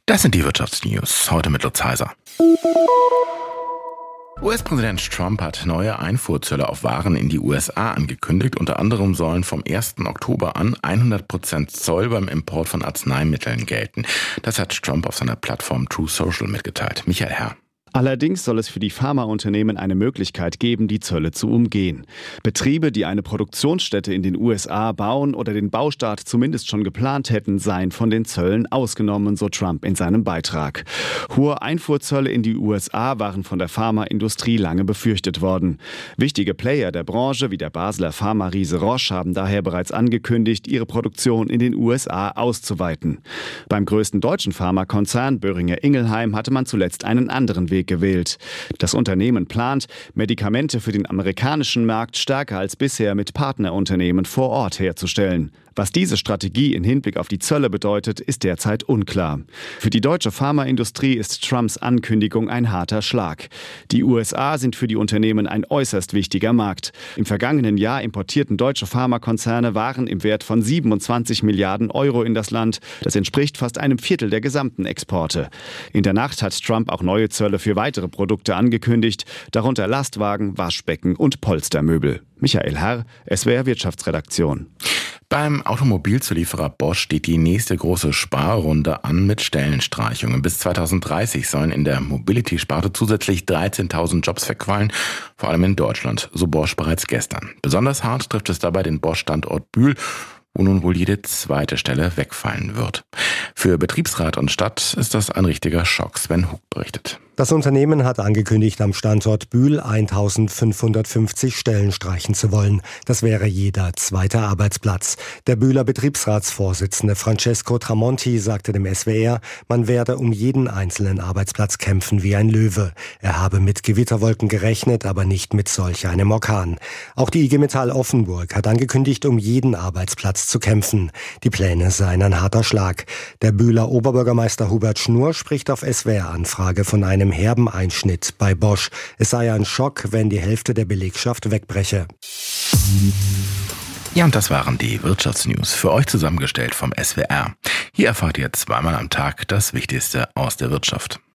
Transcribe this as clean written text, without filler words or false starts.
Das sind die Wirtschaftsnews, heute mit Lutz Heiser. US-Präsident Trump hat neue Einfuhrzölle auf Waren in die USA angekündigt. Unter anderem sollen vom 1. Oktober an 100% Zoll beim Import von Arzneimitteln gelten. Das hat Trump auf seiner Plattform Truth Social mitgeteilt. Michael Herr. Allerdings soll es für die Pharmaunternehmen eine Möglichkeit geben, die Zölle zu umgehen. Betriebe, die eine Produktionsstätte in den USA bauen oder den Baustart zumindest schon geplant hätten, seien von den Zöllen ausgenommen, so Trump in seinem Beitrag. Hohe Einfuhrzölle in die USA waren von der Pharmaindustrie lange befürchtet worden. Wichtige Player der Branche wie der Basler Pharma-Riese Roche haben daher bereits angekündigt, ihre Produktion in den USA auszuweiten. Beim größten deutschen Pharmakonzern Boehringer Ingelheim hatte man zuletzt einen anderen Weg gewählt. Das Unternehmen plant, Medikamente für den amerikanischen Markt stärker als bisher mit Partnerunternehmen vor Ort herzustellen. Was diese Strategie in Hinblick auf die Zölle bedeutet, ist derzeit unklar. Für die deutsche Pharmaindustrie ist Trumps Ankündigung ein harter Schlag. Die USA sind für die Unternehmen ein äußerst wichtiger Markt. Im vergangenen Jahr importierten deutsche Pharmakonzerne Waren im Wert von 27 Milliarden Euro in das Land. Das entspricht fast einem Viertel der gesamten Exporte. In der Nacht hat Trump auch neue Zölle für weitere Produkte angekündigt, darunter Lastwagen, Waschbecken und Polstermöbel. Michael Herr, SWR Wirtschaftsredaktion. Beim Automobilzulieferer Bosch steht die nächste große Sparrunde an mit Stellenstreichungen. Bis 2030 sollen in der Mobility-Sparte zusätzlich 13.000 Jobs wegfallen, vor allem in Deutschland, so Bosch bereits gestern. Besonders hart trifft es dabei den Bosch-Standort Bühl, wo nun wohl jede zweite Stelle wegfallen wird. Für Betriebsrat und Stadt ist das ein richtiger Schock, Sven Hug berichtet. Das Unternehmen hat angekündigt, am Standort Bühl 1.550 Stellen streichen zu wollen. Das wäre jeder zweite Arbeitsplatz. Der Bühler Betriebsratsvorsitzende Francesco Tramonti sagte dem SWR, man werde um jeden einzelnen Arbeitsplatz kämpfen wie ein Löwe. Er habe mit Gewitterwolken gerechnet, aber nicht mit solch einem Orkan. Auch die IG Metall Offenburg hat angekündigt, um jeden Arbeitsplatz zu kämpfen. Die Pläne seien ein harter Schlag. Der Bühler Oberbürgermeister Hubert Schnur spricht auf SWR-Anfrage von einem herben Einschnitt bei Bosch. Es sei ein Schock, wenn die Hälfte der Belegschaft wegbreche. Ja, und das waren die Wirtschaftsnews, für euch zusammengestellt vom SWR. Hier erfahrt ihr zweimal am Tag das Wichtigste aus der Wirtschaft.